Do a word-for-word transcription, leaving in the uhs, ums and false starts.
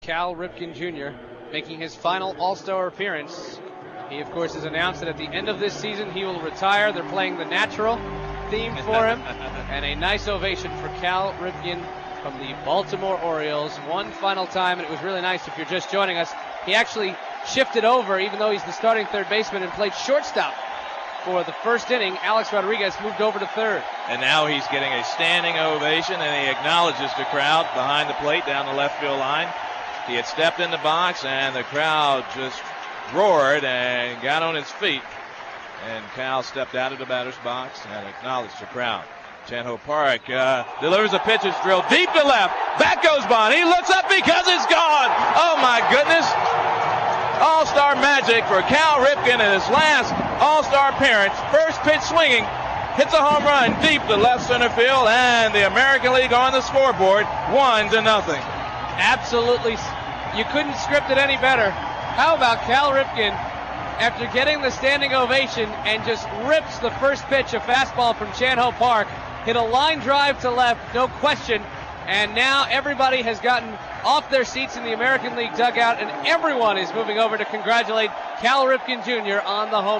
Cal Ripken Junior making his final All-Star appearance. He, of course, has announced that at the end of this season he will retire. They're playing the Natural theme for him. And a nice ovation for Cal Ripken from the Baltimore Orioles. One final time, and it was really nice if you're just joining us. He actually shifted over, even though he's the starting third baseman, and played shortstop for the first inning. Alex Rodriguez moved over to third. And now he's getting a standing ovation, and he acknowledges the crowd behind the plate down the left field line. He had stepped in the box, and the crowd just roared and got on his feet. And Cal stepped out of the batter's box and acknowledged the crowd. Chan Ho Park uh, delivers a pitcher's drill deep to left. Back goes Bond. He looks up because it's gone. Oh, my goodness. All-Star magic for Cal Ripken in his last All-Star appearance. First pitch swinging. Hits a home run deep to left center field, and the American League on the scoreboard, one to nothing. Absolutely. You couldn't script it any better. How about Cal Ripken, after getting the standing ovation and just rips the first pitch, a fastball from Chan Ho Park, hit a line drive to left, no question, and now everybody has gotten off their seats in the American League dugout, and everyone is moving over to congratulate Cal Ripken Junior on the home